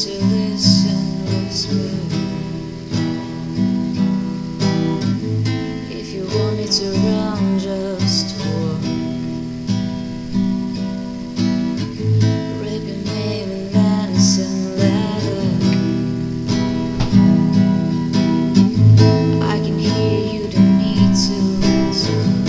to listen, whisper. If you want me to run, just walk. Ripping maiden lance and leather. I can hear you, don't need to talk.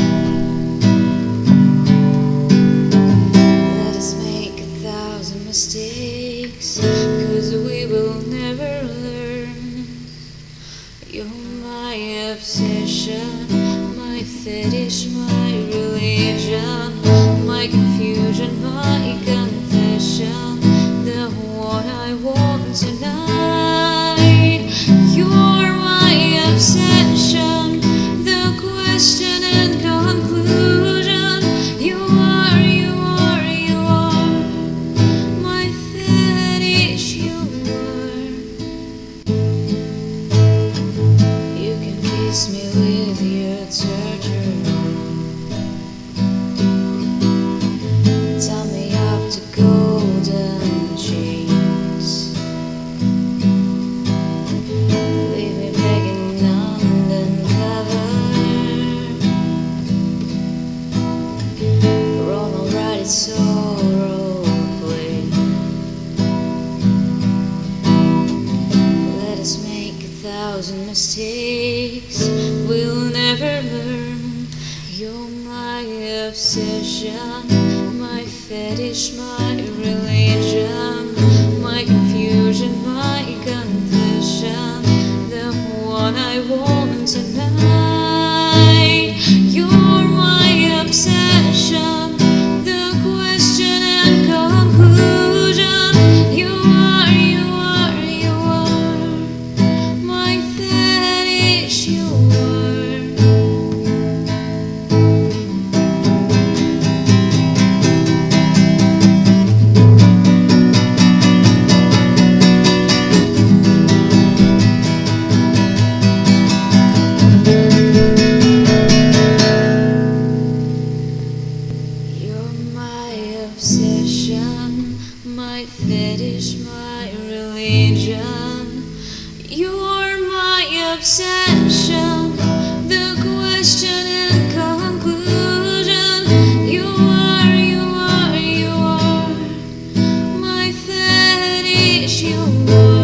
Let us make 1,000 mistakes, 'cause we will never learn. You're my obsession, my fetish, my religion, my confusion, my confession, the one I want tonight. You're my obsession, the question and conclusion. You are, you are, you are my fetish. You are. You can kiss me with your torture. Tie me up to golden chains. Leave me begging undercover. Roll my ride, it's all role play. Let us make 1,000 mistakes, we'll never learn. You're my obsession, my fetish, my religion, my confusion, my confession, the one I want tonight. You're my obsession, the question and conclusion. You are, you are, you are my fetish. You are. You're my obsession, my fetish, my religion. You're my obsession, the question and conclusion. You are, you are, you are my fetish. You are.